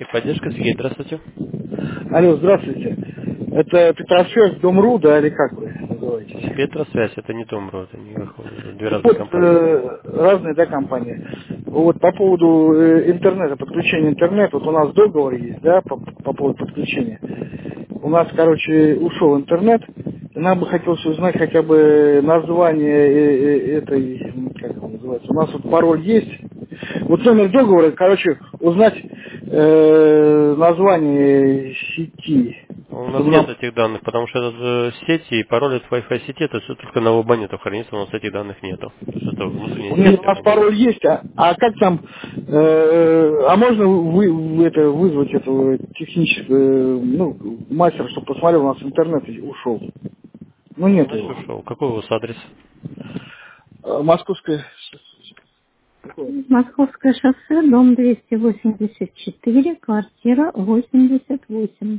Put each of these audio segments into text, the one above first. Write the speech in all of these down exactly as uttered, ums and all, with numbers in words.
Техподдержка, Сергей, здравствуйте. Алло, здравствуйте. Это Петросвязь, Дом.ру, да, или как вы называетесь? Петросвязь, это не Дом.ру, это не выходит, две разных Вот, компании. э, разные, да, компании. Вот по поводу э, интернета, подключения интернета, вот у нас договор есть, да, по, по поводу подключения. У нас, короче, ушел интернет, и нам бы хотелось узнать хотя бы название э, э, этой, м, как это называется, у нас вот пароль есть. Вот номер договора, короче, узнать э, название сети, У нас чтобы нет нам... этих данных, потому что это же сети и пароль от Wi-Fi сети, это все только на веб-баннетах хранится, у нас этих данных нету. То есть это внутренняя Нет, сеть у нас веб-баннета. пароль есть, а, а как там, э, а можно вы, вы это, вызвать этого технического, ну, мастера, чтобы посмотрел, у нас интернет ушел. Ну, нет Значит, его. ушел. Какой у вас адрес? Э, Московская. Московское шоссе, дом двести восемьдесят четыре, квартира восемьдесят восемь.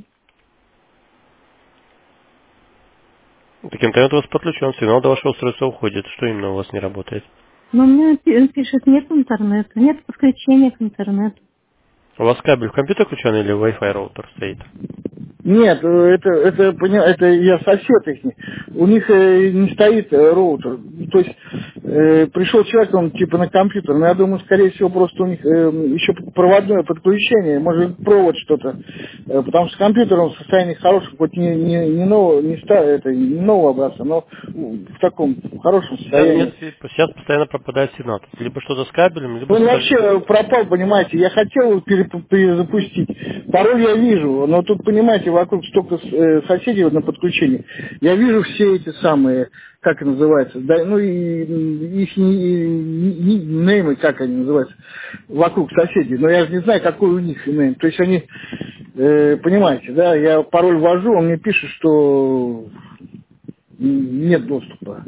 Так интернет у вас подключен, сигнал до вашего устройства уходит. Что именно у вас не работает? Но мне пи- пишет, нет интернета, нет подключения к интернету. У вас кабель в компьютер включен или Wi-Fi роутер стоит? Нет, э, это, это, поня- это я сосед их. У них э, не стоит э, роутер. То есть э, пришел человек, он типа на компьютер, но я думаю, скорее всего, просто у них э, еще проводное подключение, может провод что-то. Э, потому что компьютер он в состоянии хорошем, хоть не, не, не, нового, не, ста- это, не нового образца, но в таком хорошем Сейчас нет, состоянии. сейчас постоянно пропадает сигнал. Тут либо что-то с кабелем, либо Он с вообще пропал, понимаете, я хотел его переп- перезапустить. Пароль я вижу, но тут, понимаете, вокруг столько э, соседей вот на подключении. Я вижу все эти самые, как это называется, да, ну и м, их неймы, как они называются, вокруг соседей. Но я же не знаю, какой у них нейм. То есть они, э, понимаете, да, я пароль ввожу, он мне пишет, что м, нет доступа.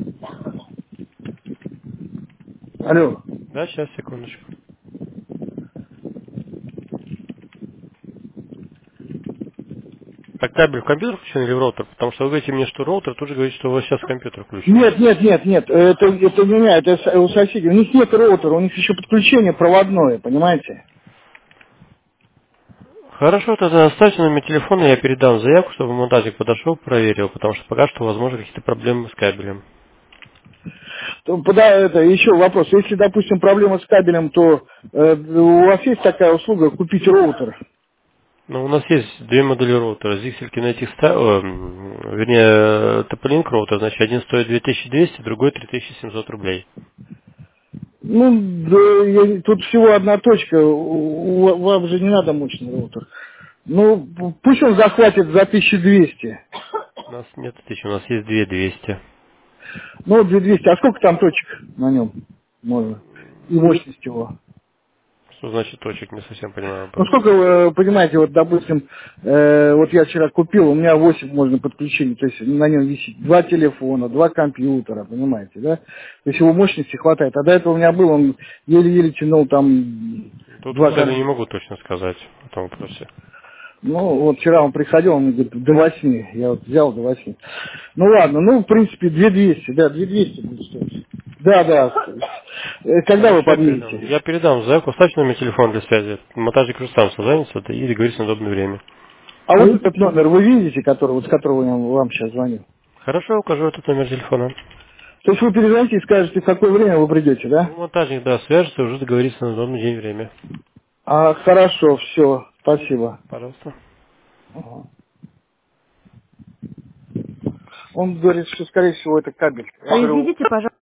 Алло. Да, сейчас, секундочку. Так кабель в компьютер включен или в роутер? Потому что вы говорите мне, что роутер, тут же говорите, что у вас сейчас компьютер включен. Нет, нет, нет, нет, это, это у меня, это с- у соседей. У них нет роутера, у них еще подключение проводное, понимаете? Хорошо, тогда оставьте номер телефона, я передам заявку, чтобы монтажник подошел, проверил, потому что пока что, возможно, какие-то проблемы с кабелем. То, пода- это, еще вопрос. Если, допустим, проблема с кабелем, то э, у вас есть такая услуга купить роутер? Ну, у нас есть две модели роутера. Zixel Kinetic Style, э, вернее, Topolin роутер, значит, один стоит две тысячи двести, другой три тысячи семьсот рублей. Ну, да, я- тут всего одна точка. У- у- Вам же не надо мощный роутер. Ну, п- пусть он захватит за тысячу двести. У нас нет тысячи, у нас есть две двести. Ну, две тысячи двести. А сколько там точек на нем можно? И мощность его? Что значит точек, не совсем понимаю Ну вопрос. сколько, вы понимаете, вот допустим, э, вот я вчера купил, у меня восемь можно подключений, то есть на нем висит два телефона, два компьютера, понимаете, да? То есть его мощности хватает. А до этого у меня был, он еле-еле тянул там Тут, к два сожалению, не компьютера. могу точно сказать в этом вопросе. Ну, вот вчера он приходил, он мне говорит, до восьми. Я вот взял до восьми. Ну ладно, ну, в принципе, две двести, да, две двести будет стоить. Да, да. Э, Когда вы Хорошо, я передам. подъедете? Я передам заявку, оставьте номер телефона для связи. Монтажник уже сам созвонится да, и договорится на удобное время. А вот этот номер вы видите, который, вот с которого я вам сейчас звоню? Хорошо, укажу этот номер телефона. То есть вы перезвоните и скажете, в какое время вы придете, да? Ну, монтажник, да, свяжется, уже договорится на удобный день и время. А, хорошо, все, спасибо. Пожалуйста. Ага. Он говорит, что, скорее всего, это кабель. Я говорю, Произведите, пожалуйста.